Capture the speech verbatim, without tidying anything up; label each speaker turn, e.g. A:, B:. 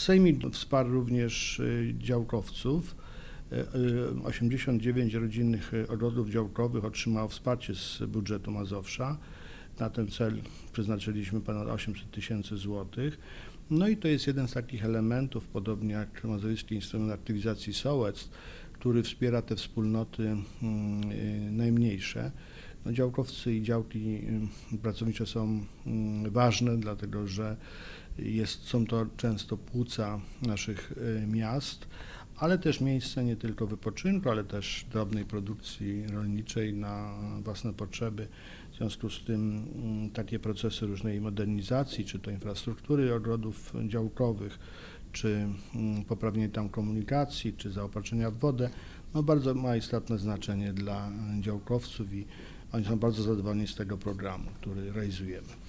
A: Sejmik wsparł również działkowców. osiemdziesiąt dziewięć rodzinnych ogrodów działkowych otrzymało wsparcie z budżetu Mazowsza. Na ten cel przeznaczyliśmy ponad osiemset tysięcy złotych. No i to jest jeden z takich elementów, podobnie jak Mazowiecki Instrument Aktywizacji Sołectw, który wspiera te wspólnoty najmniejsze. No, działkowcy i działki pracownicze są ważne, dlatego że jest, są to często płuca naszych miast, ale też miejsce nie tylko wypoczynku, ale też drobnej produkcji rolniczej na własne potrzeby. W związku z tym takie procesy różnej modernizacji, czy to infrastruktury ogrodów działkowych, czy poprawienie tam komunikacji, czy zaopatrzenia w wodę, no bardzo ma istotne znaczenie dla działkowców i oni są bardzo zadowoleni z tego programu, który realizujemy.